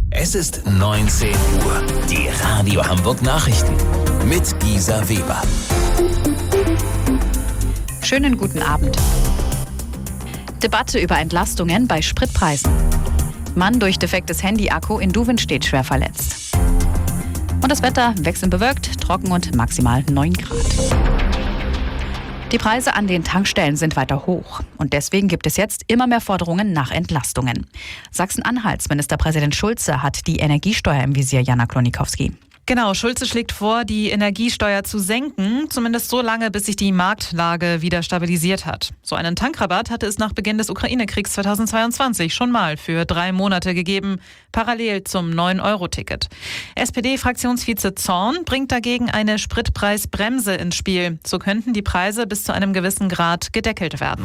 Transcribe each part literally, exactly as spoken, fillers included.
Es ist neunzehn Uhr. Die Radio Hamburg Nachrichten mit Gisa Weber. Schönen guten Abend. Debatte über Entlastungen bei Spritpreisen. Mann durch defektes Handy-Akku in Duvenstedt schwer verletzt. Und das Wetter wechselnd bewölkt, trocken und maximal neun Grad. Die Preise an den Tankstellen sind weiter hoch. Und deswegen gibt es jetzt immer mehr Forderungen nach Entlastungen. Sachsen-Anhalts Ministerpräsident Schulze hat die Energiesteuer im Visier, Jana Klonikowski. Genau, Schulze schlägt vor, die Energiesteuer zu senken, zumindest so lange, bis sich die Marktlage wieder stabilisiert hat. So einen Tankrabatt hatte es nach Beginn des Ukraine-Kriegs zweitausendzweiundzwanzig schon mal für drei Monate gegeben, parallel zum neun Euro Ticket. S P D-Fraktionsvize Zorn bringt dagegen eine Spritpreisbremse ins Spiel. So könnten die Preise bis zu einem gewissen Grad gedeckelt werden.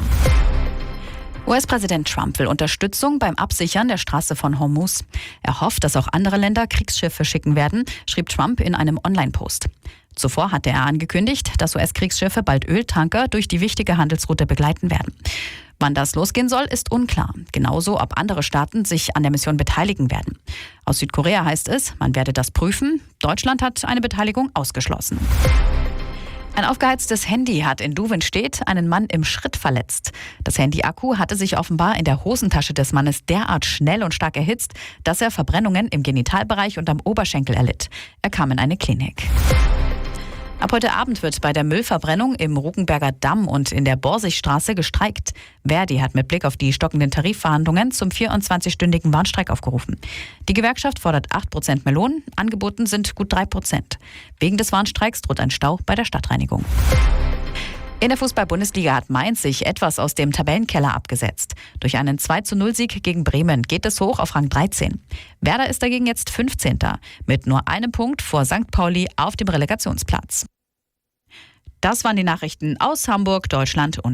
U S-Präsident Trump will Unterstützung beim Absichern der Straße von Hormuz. Er hofft, dass auch andere Länder Kriegsschiffe schicken werden, schrieb Trump in einem Online-Post. Zuvor hatte er angekündigt, dass U S-Kriegsschiffe bald Öltanker durch die wichtige Handelsroute begleiten werden. Wann das losgehen soll, ist unklar. Genauso, ob andere Staaten sich an der Mission beteiligen werden. Aus Südkorea heißt es, man werde das prüfen. Deutschland hat eine Beteiligung ausgeschlossen. Ein aufgeheiztes Handy hat in Duvenstedt einen Mann im Schritt verletzt. Das Handy-Akku hatte sich offenbar in der Hosentasche des Mannes derart schnell und stark erhitzt, dass er Verbrennungen im Genitalbereich und am Oberschenkel erlitt. Er kam in eine Klinik. Ab heute Abend wird bei der Müllverbrennung im Rugenberger Damm und in der Borsigstraße gestreikt. Verdi hat mit Blick auf die stockenden Tarifverhandlungen zum vierundzwanzigstündigen Warnstreik aufgerufen. Die Gewerkschaft fordert acht Prozent mehr Lohn, angeboten sind gut drei Prozent. Wegen des Warnstreiks droht ein Stau bei der Stadtreinigung. In der Fußball-Bundesliga hat Mainz sich etwas aus dem Tabellenkeller abgesetzt. Durch einen zwei zu null Sieg gegen Bremen geht es hoch auf Rang dreizehn. Werder ist dagegen jetzt fünfzehnter mit nur einem Punkt vor Sankt Pauli auf dem Relegationsplatz. Das waren die Nachrichten aus Hamburg, Deutschland und